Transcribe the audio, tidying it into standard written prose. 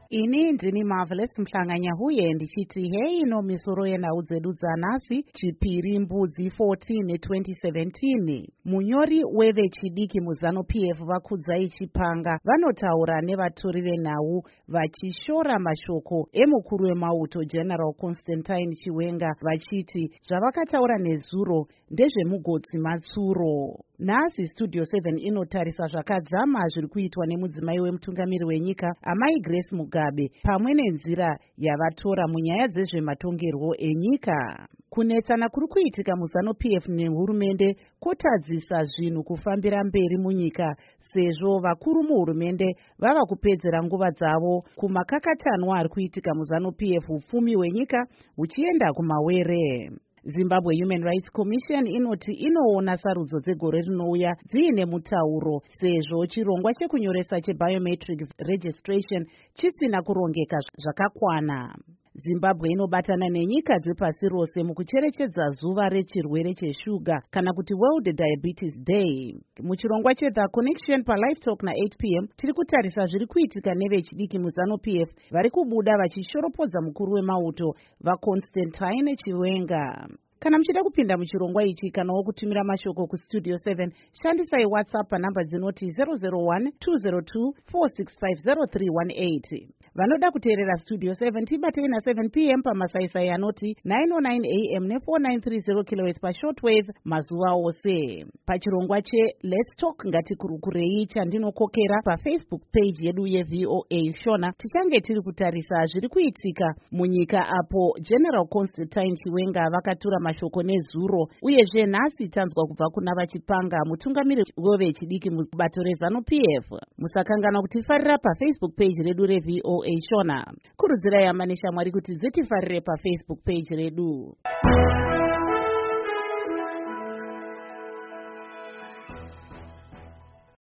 Ini ndini Marvelous Mhlanganya huye ndichiti hei no misoro yenhau dzedu dzanhasi Chipiri Mbudzi 14 2017. Munyori wevechidiki muzano PF Vakudzai Chipanga vanotaura nevatori venhau vachishora mashoko emukuru wemauto General Constantine Chiwenga vachiti zvavakataura nezuro ndezvemugodzi matsuro. Nhasi Studio 7 inotarisa zvakadzama zviri kuitwa nemudzimai wemutungamiri wenyika Amai Grace Mugabe pamwe nenzira yavatora munyaya dzezvematongerwo enyika. Kunetsana kuri kuitika muzano PF nehurumende kotadzisa zvinhu kufambira mberi munyika sezvo vakuru muhurumende vava kupedzera nguva dzavo kumakakatanwa ari kuitika muzano PF upfumi hwenyika huchienda kumawere. Zimbabwe Human Rights Commission inoti inoona sarudzo dzegore rinouya dziine mutauro sezvo chirongwa chekunyoresa chebiometric registration chisina kurongeka zvakakwana. Zimbabwe inobatana nenyika dzepasi rose mukucherechedza zuva rechirwere cheshuga kana kuti World Diabetes Day. Muchirongwa cheThe Connection paLive Talk na8 p.m. tiri kutarisa zviri kuitika nevechidiki muzano PF vari kubuda vachishoropodza mukuru wemauto vaConstantine Chiwenga. Kana muchida kupinda muchirongwa ichi kanawo kutumira mashoko kuStudio 7 shandisai WhatsApp panhamba dzinoti 001-202-465-0318. Vanoda kuteerera Studio 7 tibatei na7 p.m. pamasaisai anoti 909 am ne4930 kHz pashortwave mazuva ose. Pachirongwa cheLet's Talk ngatikurukurei chandinokokera paFacebook page yedu yeVOA Shona tichange tiri kutarisa zviri kuitika munyika apo General Constantine Chiwenga vakatura mashoko nezuro uyezve nhasi tanzwa kubva kuna vachipanga mutungamiri wevechidiki mubato rezano PF. Musakangana kutifarira paFacebook page redu reVOA Shona. Kurudzirai hama neshamwari kuti dzitifarire paFacebook page redu.